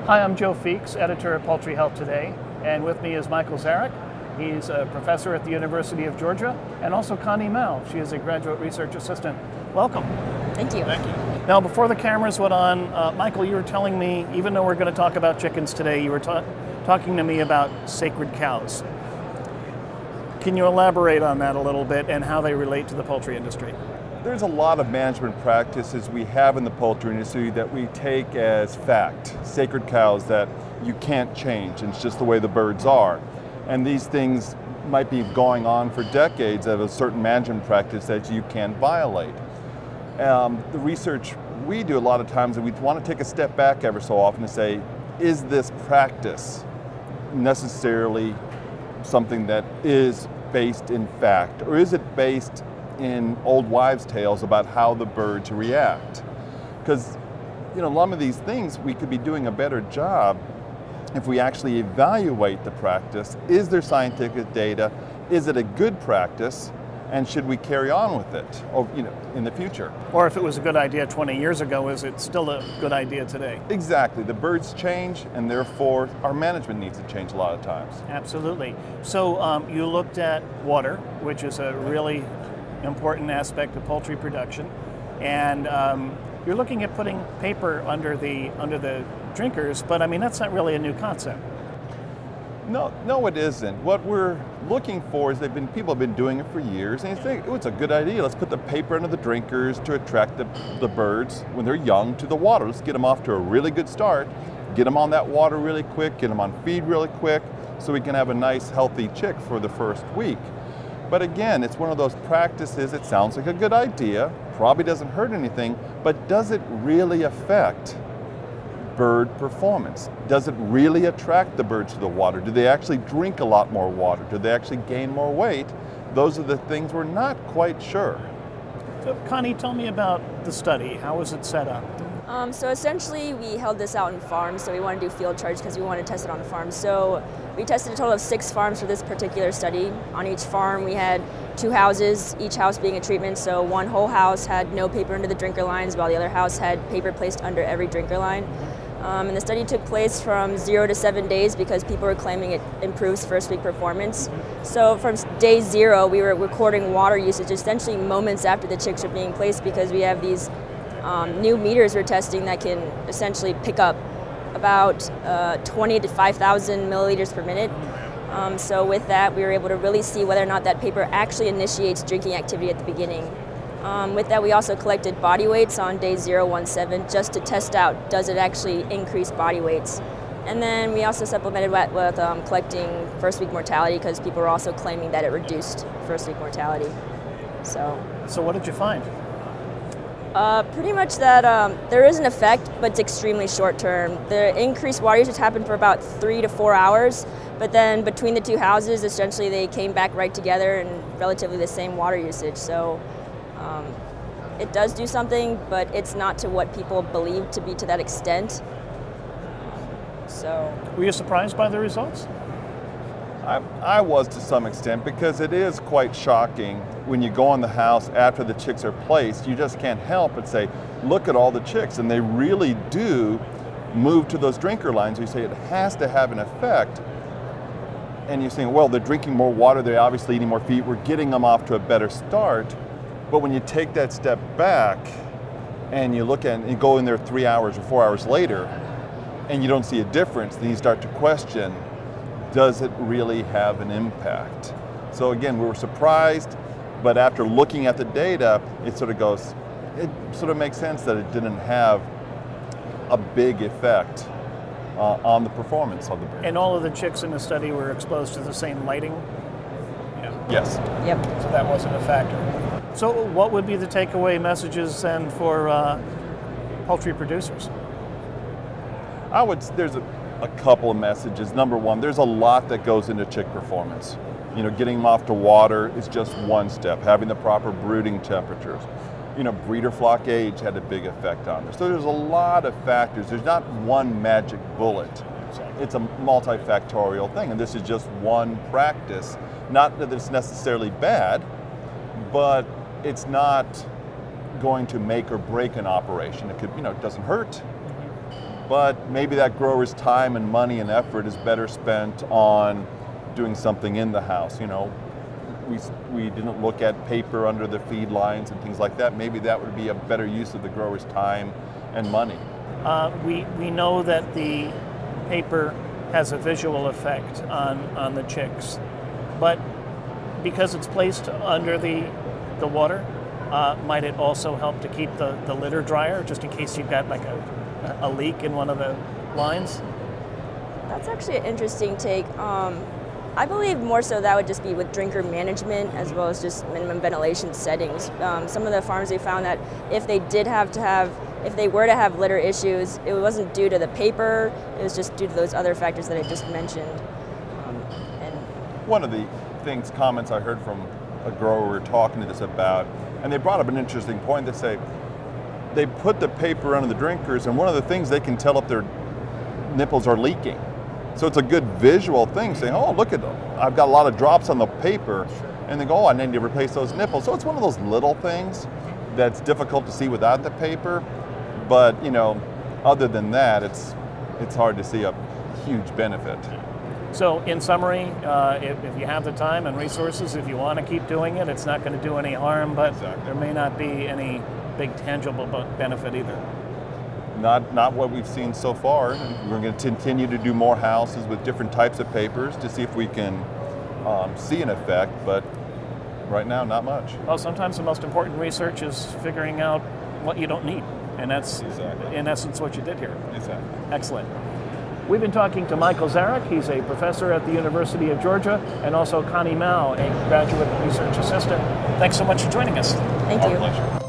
Hi, I'm Joe Feeks, editor of Poultry Health Today, and with me is Michael Zarek. He's a professor at the University of Georgia, and also Connie Mao. She is a graduate research assistant. Welcome. Thank you. Thank you. Now, before the cameras went on, Michael, you were telling me, even though we're going to talk about chickens today, you were talking to me about sacred cows. Can you elaborate on that a little bit and how they relate to the poultry industry? There's a lot of management practices we have in the poultry industry that we take as fact, sacred cows that you can't change, and it's just the way the birds are. And these things might be going on for decades of a certain management practice that you can't violate. The research we do a lot of times, and we want to take a step back ever so often to say, is this practice necessarily something that is based in fact, or is it based in old wives' tales about how the birds react? Because a lot of these things we could be doing a better job if we actually evaluate the practice. Is there scientific data? Is it a good practice? And should we carry on with it in the future? Or if it was a good idea 20 years ago, is it still a good idea today? Exactly. The birds change, and therefore our management needs to change a lot of times. Absolutely. So you looked at water, which is a really important aspect of poultry production, and you're looking at putting paper under the drinkers, but I mean that's not really a new concept. No, it isn't. What we're looking for is people have been doing it for years, and you think, it's a good idea. Let's put the paper under the drinkers to attract the birds when they're young to the water. Let's get them off to a really good start, get them on that water really quick, get them on feed really quick, so we can have a nice healthy chick for the first week. But again, it's one of those practices, it sounds like a good idea, probably doesn't hurt anything, but does it really affect bird performance? Does it really attract the birds to the water? Do they actually drink a lot more water? Do they actually gain more weight? Those are the things we're not quite sure. So Connie, tell me about the study. How was it set up? So essentially we held this out in farms, so we want to do field trials because we want to test it on the farm. So we tested a total of 6 farms for this particular study. On each farm we had 2 houses, each house being a treatment. So one whole house had no paper under the drinker lines, while the other house had paper placed under every drinker line. And the study took place from 0 to 7 days because people were claiming it improves first week performance. So from day 0, we were recording water usage essentially moments after the chicks are being placed, because we have these new meters we're testing that can essentially pick up about 20 to 5,000 milliliters per minute. So with that, we were able to really see whether or not that paper actually initiates drinking activity at the beginning. With that, we also collected body weights on day 0, 1, 7 just to test out, does it actually increase body weights? And then we also supplemented with collecting first week mortality, because people were also claiming that it reduced first week mortality. So what did you find? Pretty much that there is an effect, but it's extremely short term. The increased water usage happened for about 3 to 4 hours, but then between the 2 houses, essentially they came back right together and relatively the same water usage. So it does do something, but it's not to what people believe to be to that extent. Were you surprised by the results? I was to some extent, because it is quite shocking when you go in the house after the chicks are placed. You just can't help but say, look at all the chicks, and they really do move to those drinker lines. You say it has to have an effect, and you're saying, well, they're drinking more water, they're obviously eating more feed, we're getting them off to a better start. But when you take that step back and you look at it and you go in there 3 hours or 4 hours later and you don't see a difference, then you start to question, does it really have an impact? So again, we were surprised, but after looking at the data, it sort of makes sense that it didn't have a big effect on the performance of the bird. And all of the chicks in the study were exposed to the same lighting? Yeah. Yes. Yep. So that wasn't a factor. So what would be the takeaway messages then for poultry producers? There's a couple of messages. Number one, there's a lot that goes into chick performance. Getting them off to water is just one step. Having the proper brooding temperatures. Breeder flock age had a big effect on this. So there's a lot of factors. There's not one magic bullet. It's a multifactorial thing, and this is just one practice. Not that it's necessarily bad, but it's not going to make or break an operation. It could, it doesn't hurt. but maybe that grower's time and money and effort is better spent on doing something in the house. You know, we didn't look at paper under the feed lines and things like that. Maybe that would be a better use of the grower's time and money. We know that the paper has a visual effect on the chicks, but because it's placed under the water, might it also help to keep the litter drier, just in case you've got like a leak in one of the lines? That's actually an interesting take. I believe more so that would just be with drinker management as well as just minimum ventilation settings. Some of the farms, we found that if they were to have litter issues, it wasn't due to the paper, it was just due to those other factors that I just mentioned. One of the comments I heard from a grower we were talking to this about, and they brought up an interesting point. They say they put the paper under the drinkers, and one of the things they can tell if their nipples are leaking. So it's a good visual thing, saying, oh, look at them. I've got a lot of drops on the paper. And they go, oh, I need to replace those nipples. So it's one of those little things that's difficult to see without the paper. But, you know, other than that, it's hard to see a huge benefit. So in summary, if you have the time and resources, if you want to keep doing it, it's not going to do any harm, but there may not be any big tangible benefit either. Not what we've seen so far. We're going to continue to do more houses with different types of papers to see if we can see an effect, but right now, not much. Well, sometimes the most important research is figuring out what you don't need, and that's in essence what you did here. Exactly. Excellent. We've been talking to Michael Zarek. He's a professor at the University of Georgia, and also Connie Mao, a graduate research assistant. Thanks so much for joining us. Thank you. Our pleasure.